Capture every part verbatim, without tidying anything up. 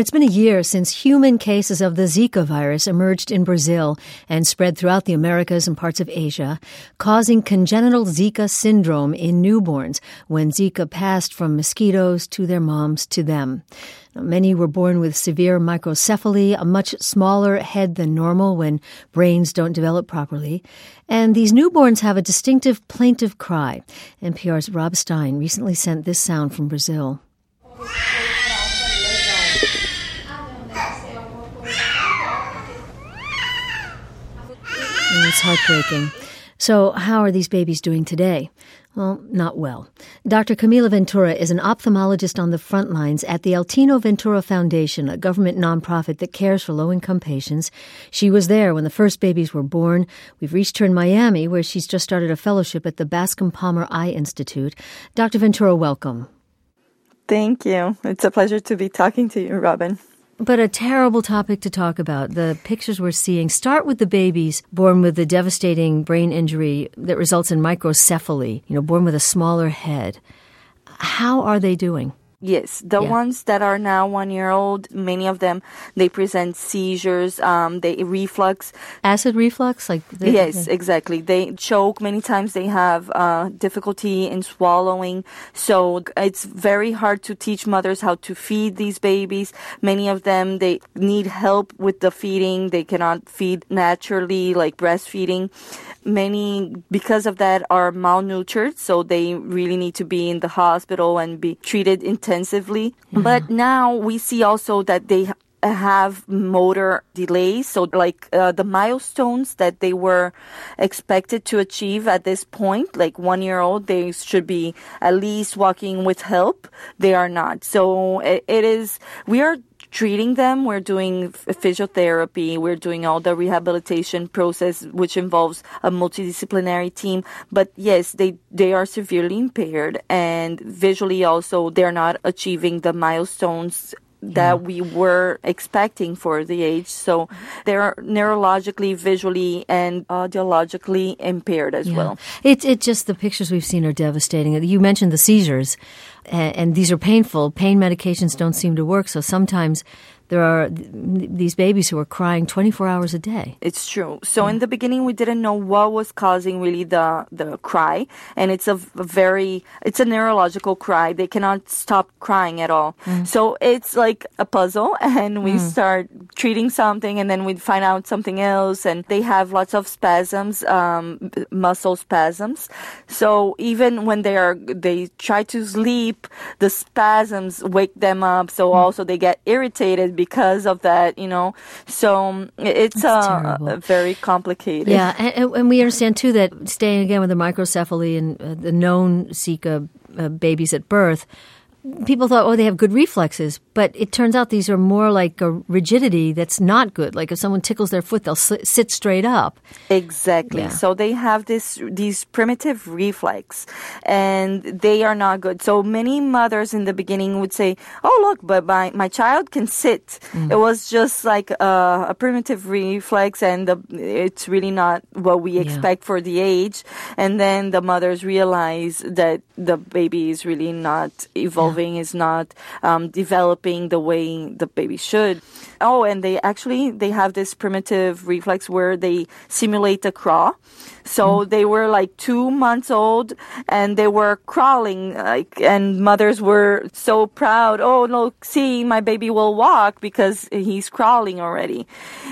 it's been a year since human cases of the Zika virus emerged in Brazil and spread throughout the Americas and parts of Asia, causing congenital Zika syndrome in newborns when Zika passed from mosquitoes to their moms to them. Now, many were born with severe microcephaly, a much smaller head than normal when brains don't develop properly. And these newborns have a distinctive plaintive cry. N P R's Rob Stein recently sent this sound from Brazil. It's heartbreaking. So how are these babies doing today? Well, not well. Doctor Camila Ventura is an ophthalmologist on the front lines at the Altino Ventura Foundation, a government nonprofit that cares for low-income patients. She was there when the first babies were born. We've reached her in Miami, where she's just started a fellowship at the Bascom Palmer Eye Institute. Doctor Ventura, welcome. Thank you. It's a pleasure to be talking to you, Robin. But a terrible topic to talk about. The pictures we're seeing start with the babies born with the devastating brain injury that results in microcephaly, you know, born with a smaller head. How are they doing? Yes, the yeah. ones that are now one year old, many of them, they present seizures, um, they reflux. Acid reflux? like they, Yes, they... exactly. They choke. Many times they have uh, difficulty in swallowing. So it's very hard to teach mothers how to feed these babies. Many of them, they need help with the feeding. They cannot feed naturally, like breastfeeding. Many, because of that, are malnourished, so they really need to be in the hospital and be treated intensively. Mm-hmm. But now we see also that they have motor delays, so like uh, the milestones that they were expected to achieve at this point, like one year old, they should be at least walking with help. They are not. So it, it is, we are treating them. We're doing physiotherapy. We're doing all the rehabilitation process, which involves a multidisciplinary team. But yes, they, they are severely impaired, and visually also they're not achieving the milestones that yeah. we were expecting for the age. So they're neurologically, visually, and audiologically impaired as yeah. well. It, it just, the pictures we've seen are devastating. You mentioned the seizures, and, and these are painful. Pain medications don't seem to work, so sometimes there are th- these babies who are crying twenty-four hours a day. It's true. So yeah. in the beginning, we didn't know what was causing really the, the cry. And it's a very, it's a neurological cry. They cannot stop crying at all. Mm. So it's like a puzzle, and we mm. start treating something, and then we find out something else. And they have lots of spasms, um, muscle spasms. So even when they are, they try to sleep, the spasms wake them up. So mm. also they get irritated because of that, you know. So it's uh, very complicated. Yeah, and, and we understand, too, that staying again with the microcephaly and uh, the known Zika uh, babies at birth, people thought, oh, they have good reflexes. But it turns out these are more like a rigidity that's not good. Like if someone tickles their foot, they'll sit straight up. Exactly. Yeah. So they have this these primitive reflex, and they are not good. So many mothers in the beginning would say, oh, look, but my, my child can sit. Mm. It was just like a, a primitive reflex, and the, it's really not what we yeah. expect for the age. And then the mothers realize that the baby is really not evolving, yeah. is not um, developing the way the baby should. Oh, and they actually, they have this primitive reflex where they simulate a crawl. So mm. they were like two months old, and they were crawling, like, and mothers were so proud. Oh, look, see, my baby will walk because he's crawling already.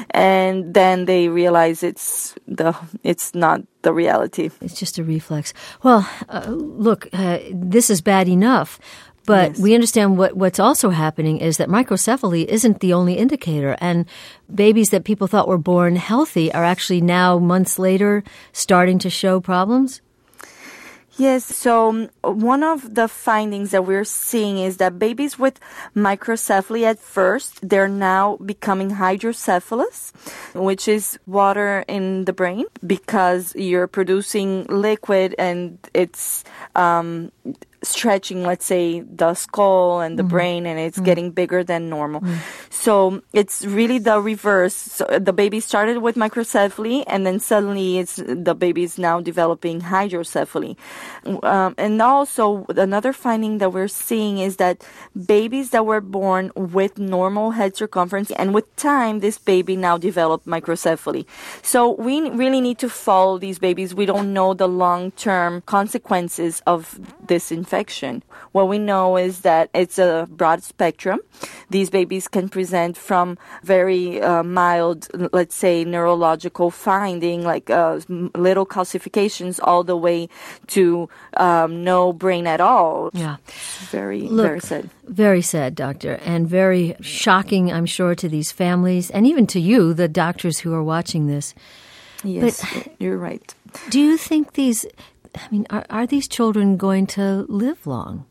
And then they realize it's the, it's not the reality. It's just a reflex. Well, uh, look, uh, this is bad enough. But yes. we understand what, what's also happening is that microcephaly isn't the only indicator. And babies that people thought were born healthy are actually now, months later, starting to show problems? Yes, so one of the findings that we're seeing is that babies with microcephaly at first, they're now becoming hydrocephalus, which is water in the brain, because you're producing liquid and it's um, stretching, let's say, the skull and the mm-hmm. brain, and it's mm-hmm. getting bigger than normal. Mm-hmm. So it's really the reverse. So the baby started with microcephaly, and then suddenly it's the baby is now developing hydrocephaly. Um, and also another finding that we're seeing is that babies that were born with normal head circumference, and with time, this baby now developed microcephaly. So we really need to follow these babies. We don't know the long-term consequences of this infection. What we know is that it's a broad spectrum. These babies can present from very uh, mild, let's say, neurological finding, like uh, little calcifications, all the way to um, no brain at all. Yeah. Very, Look, very sad. Very sad, doctor, and very shocking, I'm sure, to these families, and even to you, the doctors who are watching this. Yes, but you're right. Do you think these, I mean, are, are these children going to live long?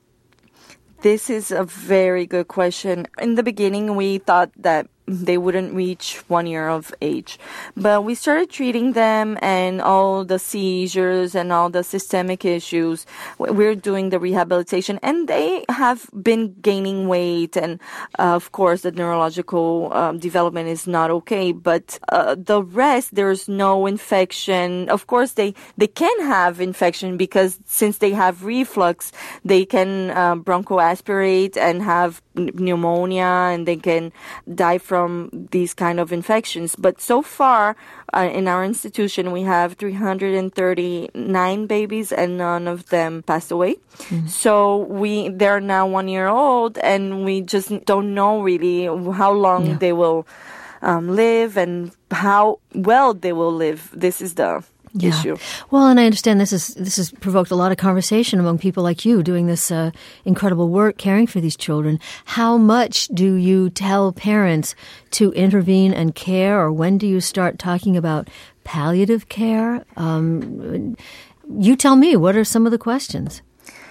This is a very good question. In the beginning, we thought that they wouldn't reach one year of age. But we started treating them, and all the seizures and all the systemic issues, we're doing the rehabilitation, and they have been gaining weight. And uh, of course, the neurological um, development is not okay. But uh, the rest, there's no infection. Of course, they, they can have infection because since they have reflux, they can uh, bronchoaspirate and have pneumonia, and they can die from these kind of infections. But so far, uh, in our institution, we have three hundred thirty-nine babies, and none of them passed away. Mm-hmm. So we they're now one year old, and we just don't know really how long yeah. they will um, live and how well they will live. This is the Yeah. issue. Well, and I understand this is this has provoked a lot of conversation among people like you doing this uh, incredible work caring for these children. How much do you tell parents to intervene and care, or when do you start talking about palliative care? Um, you tell me, what are some of the questions?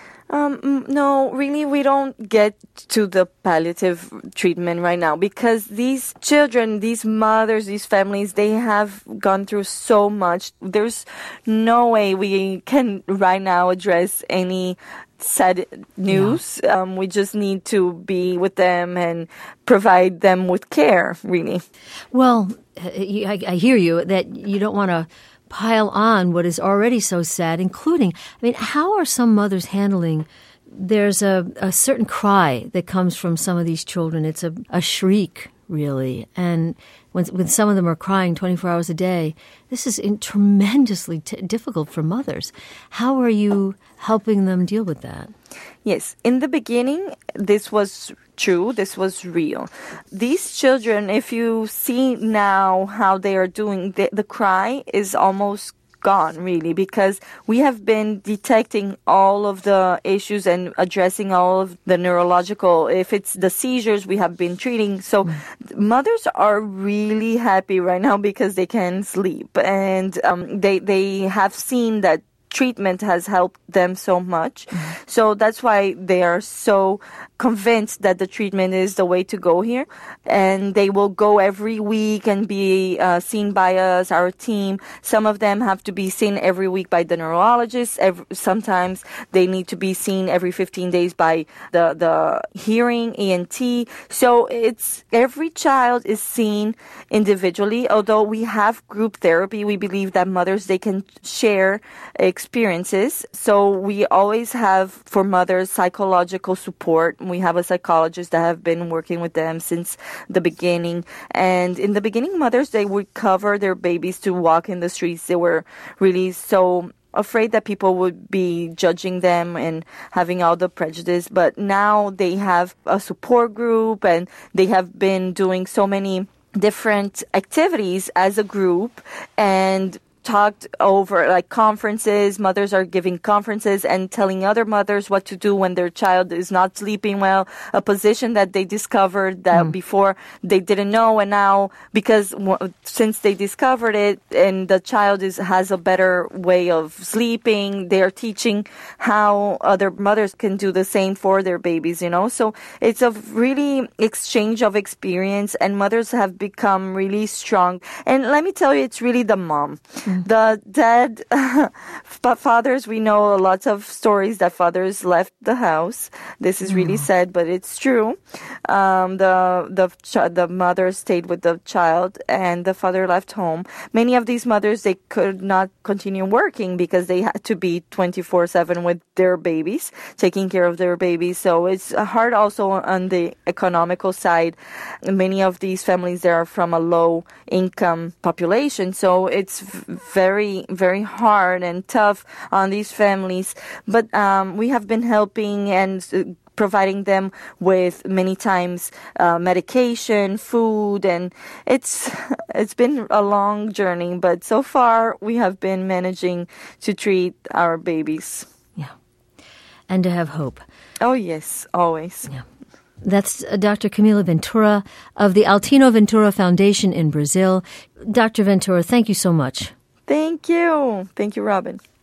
Um, no, really, we don't get to the palliative treatment right now because these children, these mothers, these families, they have gone through so much. There's no way we can right now address any sad news. Yeah. Um, we just need to be with them and provide them with care, really. Well, I, I hear you that you don't want to pile on what is already so sad, including, I mean, how are some mothers handling, there's a, a certain cry that comes from some of these children. It's a, a shriek, really. And when, when some of them are crying twenty-four hours a day, this is in tremendously t- difficult for mothers. How are you helping them deal with that? Yes. In the beginning, this was true. This was real. These children, if you see now how they are doing, the, the cry is almost gone, really, because we have been detecting all of the issues and addressing all of the neurological. If it's the seizures, we have been treating. So mm. mothers are really happy right now because they can sleep, and um, they they have seen that treatment has helped them so much. Mm-hmm. So that's why they are so convinced that the treatment is the way to go here. And they will go every week and be uh, seen by us, our team. Some of them have to be seen every week by the neurologist. Every, sometimes they need to be seen every fifteen days by the, the hearing E N T. So it's every child is seen individually. Although we have group therapy, we believe that mothers, they can share experiences. So we always have for mothers psychological support. We have a psychologist that have been working with them since the beginning. And in the beginning, mothers, they would cover their babies to walk in the streets. They were really so afraid that people would be judging them and having all the prejudice. But now they have a support group, and they have been doing so many different activities as a group and talked over like conferences. Mothers are giving conferences and telling other mothers what to do when their child is not sleeping well, a position that they discovered that mm. before they didn't know. And now, because w- since they discovered it and the child is has a better way of sleeping, they are teaching how other mothers can do the same for their babies, you know. So it's a really exchange of experience, and mothers have become really strong. And let me tell you, it's really the mom. Mm. Mm. The dead but fathers, we know lots of stories that fathers left the house. This is really mm. sad, but it's true. Um, the the ch- the mother stayed with the child, and the father left home. Many of these mothers, they could not continue working because they had to be twenty-four seven with their babies, taking care of their babies. So it's hard also on the economical side. Many of these families, they are from a low income population, so it's very, very hard and tough on these families. But um, we have been helping and uh, providing them with many times uh, medication, food, and it's it's been a long journey. But so far, we have been managing to treat our babies. Yeah, and to have hope. Oh yes, always. Yeah. That's Doctor Camila Ventura of the Altino Ventura Foundation in Brazil. Doctor Ventura, thank you so much. Thank you. Thank you, Robin.